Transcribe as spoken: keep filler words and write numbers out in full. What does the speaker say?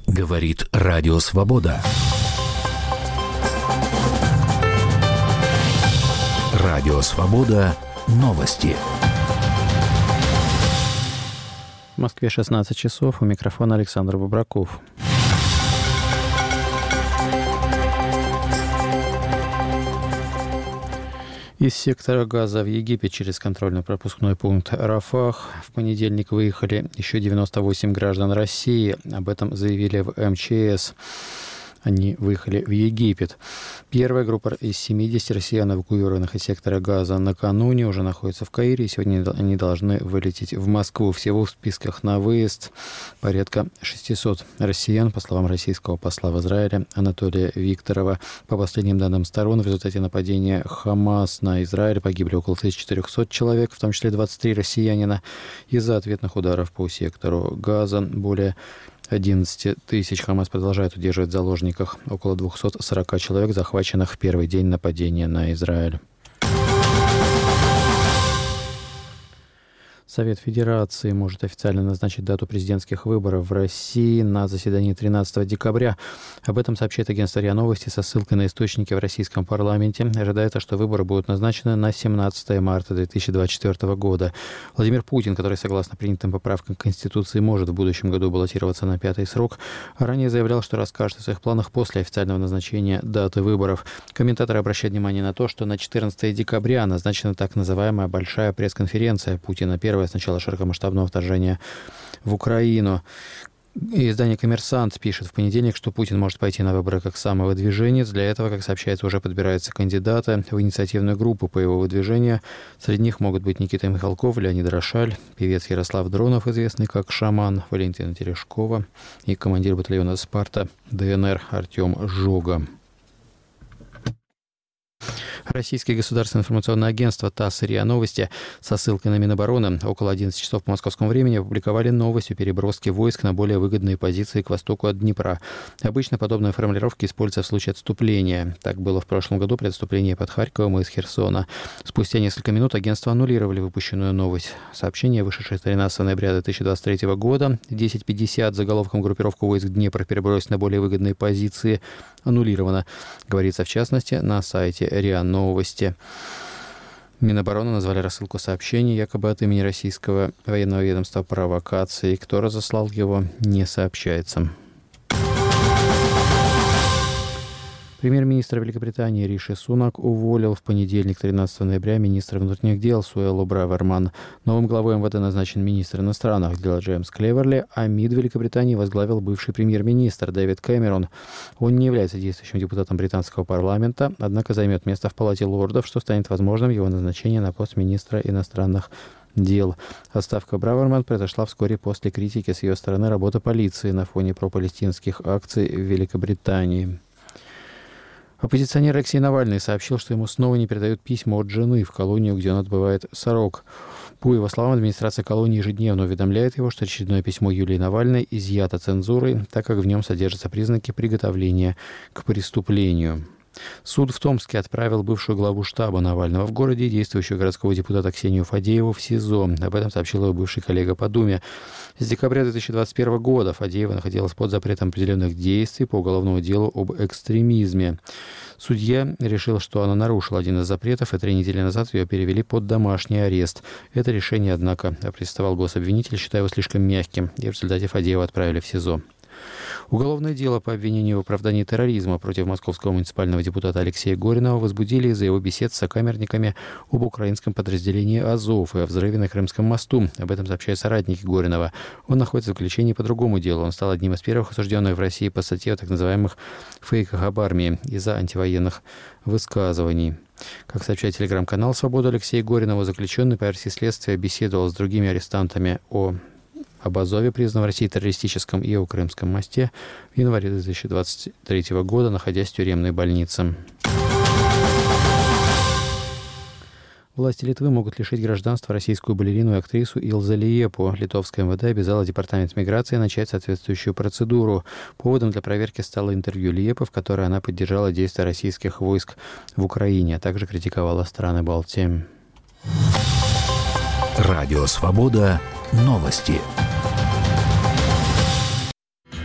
Говорит Радио Свобода. Радио Свобода. Новости. В Москве шестнадцать часов. У микрофона Александр Бобраков. Из сектора Газа в Египет через контрольно-пропускной пункт Рафах в понедельник выехали еще девяносто восемь граждан России. Об этом заявили в эм че эс. Они выехали в Египет. Первая группа из семидесяти россиян, эвакуированных из сектора Газа накануне, уже находится в Каире. И сегодня они должны вылететь в Москву. Всего в списках на выезд порядка шестисот россиян, по словам российского посла в Израиле Анатолия Викторова. По последним данным сторон, в результате нападения Хамас на Израиль погибли около тысячи четырехсот человек, в том числе двадцать три россиянина. Из-за ответных ударов по сектору Газа более одиннадцать тысяч. Хамас продолжает удерживать в заложниках около двухсот сорока человек, захваченных в первый день нападения на Израиль. Совет Федерации может официально назначить дату президентских выборов в России на заседании тринадцатого декабря. Об этом сообщает агентство РИА Новости со ссылкой на источники в российском парламенте. Ожидается, что выборы будут назначены на семнадцатое марта две тысячи двадцать четвёртого года. Владимир Путин, который, согласно принятым поправкам к Конституции, может в будущем году баллотироваться на пятый срок, ранее заявлял, что расскажет о своих планах после официального назначения даты выборов. Комментаторы обращают внимание на то, что на четырнадцатое декабря назначена так называемая большая пресс-конференция Путина. Первая с начала широкомасштабного вторжения в Украину. Издание «Коммерсант» пишет в понедельник, что Путин может пойти на выборы как самовыдвиженец. Для этого, как сообщается, уже подбираются кандидаты в инициативную группу по его выдвижению. Среди них могут быть Никита Михалков, Леонид Рошаль, певец Ярослав Дронов, известный как «Шаман», Валентина Терешкова и командир батальона «Спарта» ДНР Артем Жога. Российское государственное информационное агентство ТАСС и РИА Новости со ссылкой на Минобороны около одиннадцати часов по московскому времени опубликовали новость о переброске войск на более выгодные позиции к востоку от Днепра. Обычно подобные формулировки используются в случае отступления. Так было в прошлом году при отступлении под Харьковом из Херсона. Спустя несколько минут агентство аннулировали выпущенную новость. Сообщение, вышедшее тринадцатого ноября две тысячи двадцать третьего года, десять пятьдесят, заголовком «Группировку войск Днепр перебросить на более выгодные позиции», аннулировано. Говорится, в частности, на сайте РИА Новости. Минобороны назвали рассылку сообщений якобы от имени российского военного ведомства провокацией. Кто разослал его, не сообщается. Премьер-министр Великобритании Риши Сунак уволил в понедельник, тринадцатого ноября, министра внутренних дел Суэллу Браверман. Новым главой МВД назначен министр иностранных дел Джеймс Клеверли, а МИД Великобритании возглавил бывший премьер-министр Дэвид Кэмерон. Он не является действующим депутатом британского парламента, однако займет место в Палате лордов, что станет возможным его назначение на пост министра иностранных дел. Отставка Браверман произошла вскоре после критики с ее стороны работы полиции на фоне пропалестинских акций в Великобритании. Оппозиционер Алексей Навальный сообщил, что ему снова не передают письма от жены в колонию, где он отбывает срок. По его словам, администрация колонии ежедневно уведомляет его, что очередное письмо Юлии Навальной изъято цензурой, так как в нем содержатся признаки приготовления к преступлению. Суд в Томске отправил бывшую главу штаба Навального в городе, действующего городского депутата Ксению Фадееву, в СИЗО. Об этом сообщил его бывший коллега по Думе. С декабря две тысячи двадцать первого года Фадеева находилась под запретом определенных действий по уголовному делу об экстремизме. Судья решил, что она нарушила один из запретов, и три недели назад ее перевели под домашний арест. Это решение, однако, опротестовал гособвинитель, считая его слишком мягким, и в результате Фадеева отправили в СИЗО. Уголовное дело по обвинению в оправдании терроризма против московского муниципального депутата Алексея Горинова возбудили из-за его бесед с сокамерниками об украинском подразделении «Азов» и о взрыве на Крымском мосту. Об этом сообщают соратники Горинова. Он находится в заключении по другому делу. Он стал одним из первых осужденных в России по статье о так называемых фейках об армии из-за антивоенных высказываний. Как сообщает телеграм-канал «Свобода», Алексей Горинов, заключенный по версии следствия, беседовал с другими арестантами о об Азове, признанном в России террористическом, и о Крымском мосте в январе две тысячи двадцать третьего года, находясь в тюремной больнице. Власти Литвы могут лишить гражданства российскую балерину и актрису Илзу Лиепу. Литовское МВД обязало Департамент миграции начать соответствующую процедуру. Поводом для проверки стало интервью Лиепы, в которой она поддержала действия российских войск в Украине, а также критиковала страны Балтии. Радио «Свобода». Новости.